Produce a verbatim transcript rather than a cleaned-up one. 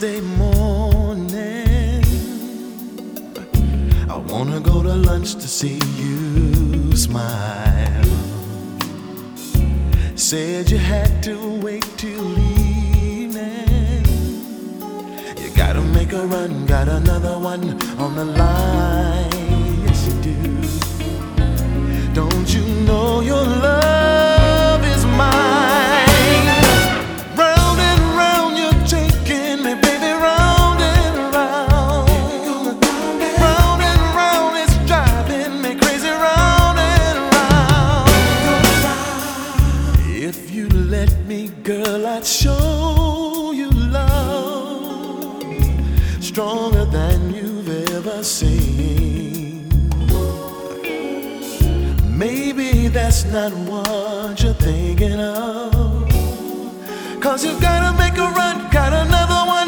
Tuesday morning, I wanna go to lunch to see you smile. Said you had to wait till evening. You gotta make a run, got another one on the line. Yes you do. Don't you know your love is mine? Round and round you're taking me, baby, round and round. Round and round it's driving me crazy, round and round. If you let me, girl, I'd show you love stronger than you've ever seen. Maybe that's not what you're thinking of, 'cause you gotta make a run, got another one